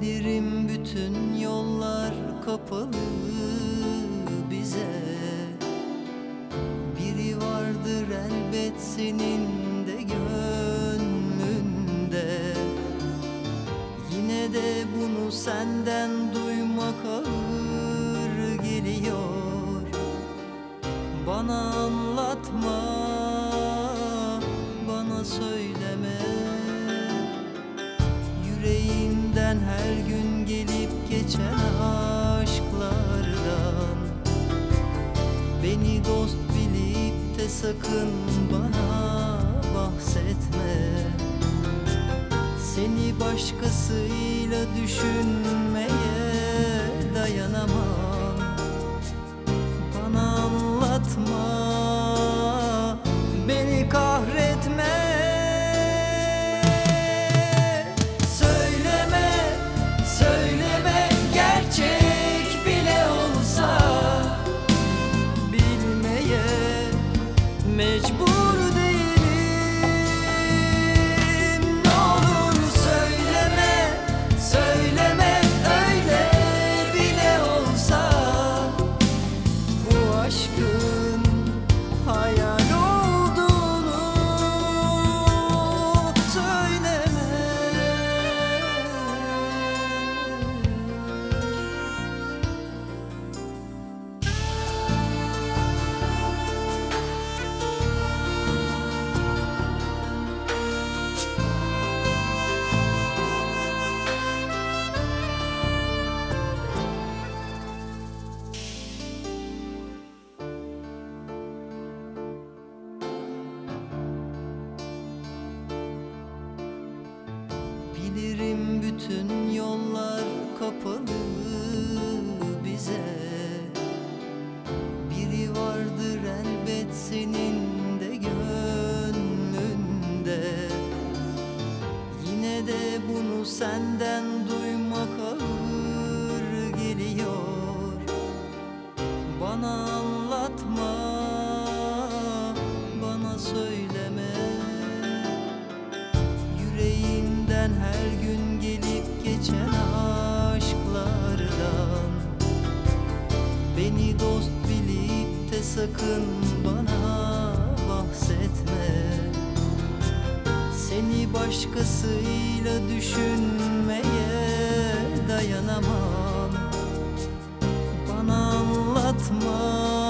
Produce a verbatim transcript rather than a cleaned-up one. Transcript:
Bilirim bütün yollar kapalı bize. Biri vardır elbet senin de gönlünde. Yine de bunu senden duymak ağır geliyor. Bana anlatma, bana söyleme. Yüreğinden her gün gelip geçen aşklardan beni dost bilip de sakın bana bahsetme. Seni başkasıyla düşünmeye dayanamam. Bana anlatma, beni kahretme. Mecbur değilim. Ne olur söyleme, söyleme öyle bile olsa. Bu aşkın hayal olduğunu söyleme. Bilirim bütün yollar kapalı bize. Biri vardır elbet senin de gönlünde. Yine de bunu senden duymak ağır geliyor. Bana anlatma, bana söyleme. Yüreğinden her gün gelip geçen aşklardan beni dost bilip de sakın bana bahsetme. Seni başkasıyla düşünmeye dayanamam. Bana anlatma,